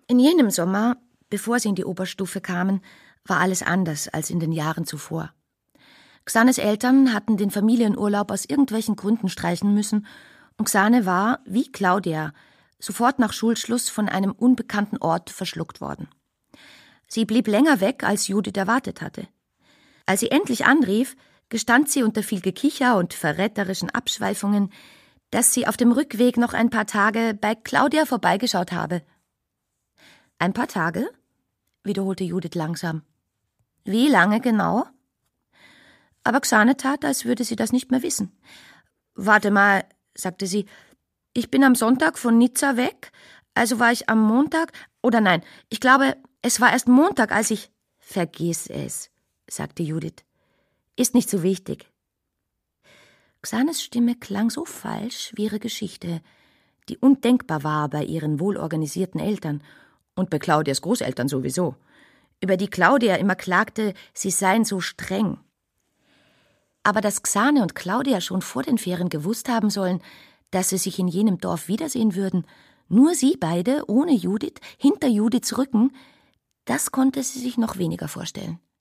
In jenem Sommer, bevor sie in die Oberstufe kamen, war alles anders als in den Jahren zuvor. Xanes Eltern hatten den Familienurlaub aus irgendwelchen Gründen streichen müssen und Xane war, wie Claudia, sofort nach Schulschluss von einem unbekannten Ort verschluckt worden. Sie blieb länger weg, als Judith erwartet hatte. Als sie endlich anrief, gestand sie unter viel Gekicher und verräterischen Abschweifungen, dass sie auf dem Rückweg noch ein paar Tage bei Claudia vorbeigeschaut habe. »Ein paar Tage?« wiederholte Judith langsam. »Wie lange genau?« Aber Xane tat, als würde sie das nicht mehr wissen. »Warte mal«, sagte sie, »ich bin am Sonntag von Nizza weg, also war ich am Montag, oder nein, ich glaube, es war erst Montag, als ich...« »Vergiss es«, sagte Judith. »Ist nicht so wichtig.« Xanes Stimme klang so falsch wie ihre Geschichte, die undenkbar war bei ihren wohlorganisierten Eltern und bei Claudias Großeltern sowieso, über die Claudia immer klagte, sie seien so streng. Aber dass Xane und Claudia schon vor den Ferien gewusst haben sollen, dass sie sich in jenem Dorf wiedersehen würden, nur sie beide, ohne Judith, hinter Judiths Rücken, das konnte sie sich noch weniger vorstellen.